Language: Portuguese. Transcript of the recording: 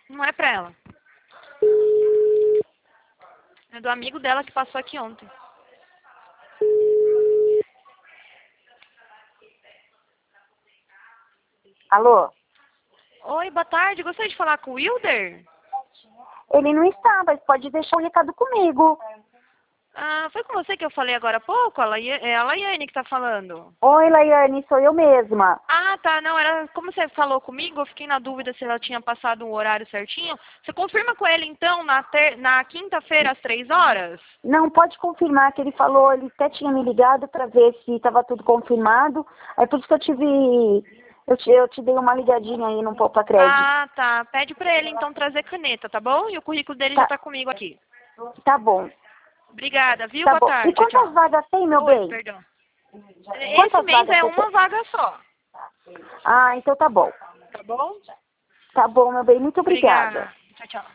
Não é pra ela. É do amigo dela que passou aqui ontem. Alô? Oi, boa tarde. Gostaria de falar com o Wilder? Ele não está, mas pode deixar um recado comigo. Ah, foi com você que eu falei agora há pouco? É a Laiane que tá falando. Oi, Laiane, sou eu mesma. Ah, tá. Não, era como você falou comigo, eu fiquei na dúvida se ela tinha passado um horário certinho. Você confirma com ele, então, na quinta-feira, às 3 horas? Não, pode confirmar que ele falou, ele até tinha me ligado para ver se estava tudo confirmado. É por isso que eu te dei uma ligadinha aí no Poupa Crédito. Ah, tá. Pede pra ele, então, trazer caneta, tá bom? E o currículo dele já Tá, tá comigo aqui. tá bom, Obrigada, viu? tá Boa bom. E tarde. Tchau, quantas tchau. vagas tem, meu Oi, bem? perdão. Esse Quantas mês vagas é você tem? uma vaga só. Ah, então tá bom. Tá bom? Tá bom, meu bem, muito obrigada. Obrigada. Tchau, tchau.